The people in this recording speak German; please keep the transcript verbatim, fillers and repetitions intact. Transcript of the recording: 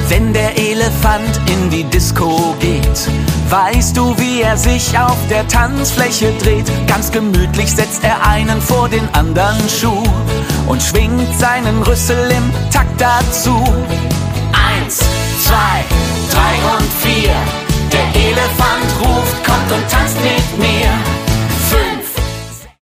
Wenn der Elefant in die Disco geht, weißt du, wie er sich auf der Tanzfläche dreht? Ganz gemütlich setzt er einen vor den anderen Schuh und schwingt seinen Rüssel im Takt dazu. Eins,